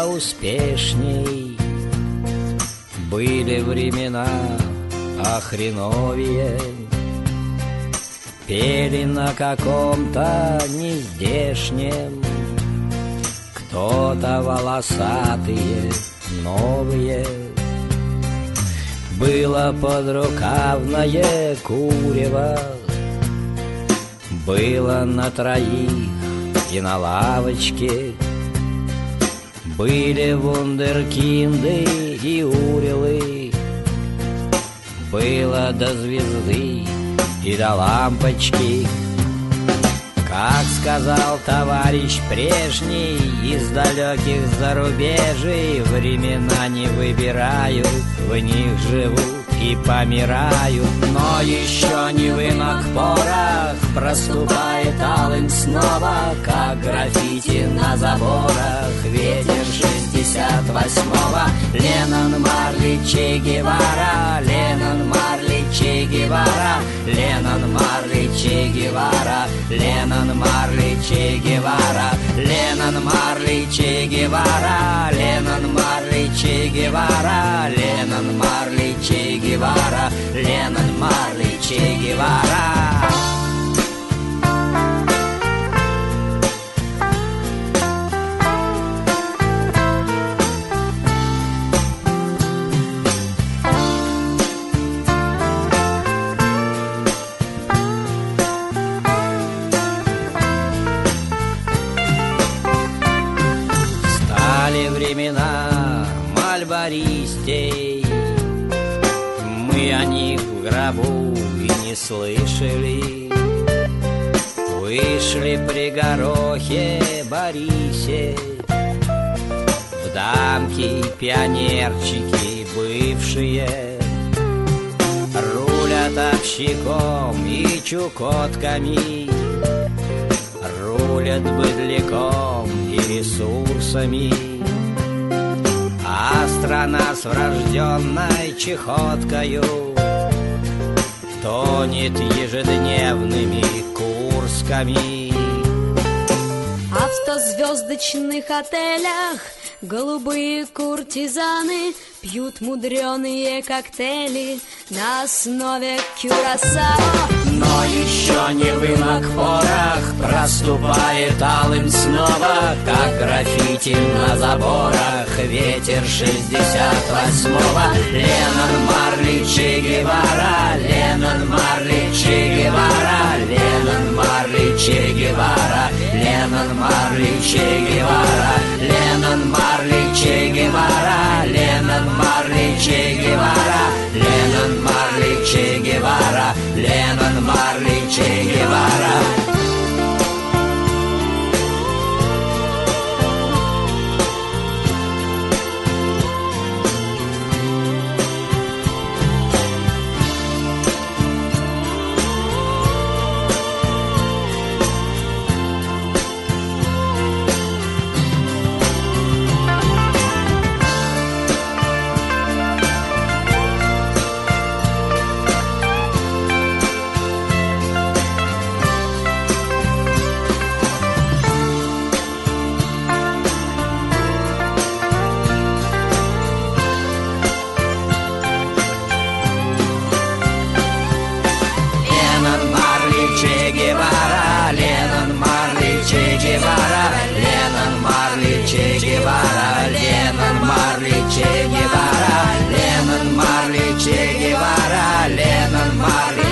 успешней. Были времена охреновее, пели на каком-то нездешнем. Кто-то волосатые, новые. Было подрукавное курево, было на троих и на лавочке. Были вундеркинды и урелы, было до звезды и до лампочки. Как сказал товарищ прежний из далеких зарубежий, времена не выбирают, в них живут и помирают. Но еще не вынок порох, проступает алым снова, как граффити на заборах. Ветер 68-го, Леннон, Марли, Че Гевара, Леннон, Марли, Че Гевара, Леннон, Марли, Че Гевара, Леннон, Марли, Че Гевара, Леннон, Марли, Че Гевара, Леннон, Марли, Че Гевара, Леннон, Марли, Че Гевара, Леннон, Марли, Че Гевара. Времена мальбористей, мы о них в гробу и не слышали. Вышли при Горохе Борисе в дамки пионерчики бывшие, рулят общаком и чукотками, рулят быдляком и ресурсами. А страна с врожденной чехоткою тонет ежедневными курсками. А в 100-звездочных отелях голубые куртизаны пьют мудреные коктейли на основе кюрасао. Но еще не вынок порох, проступает алым снова, как граффити на заборах. Ветер 68-го, Леннон, Марли, Че Гевара, Леннон, Марли, Че Гевара, Леннон, Марли, Че Гевара, Леннон, Марли, Че Гевара, Леннон, Марли, Че Гевара, Леннон, Марли, Че Гевара, Леннон, Марли, Че Гевара, Леннон, Марли, Че Гевара. Che Guevara, Леннон, Марли, Че Гевара, Леннон, Марли,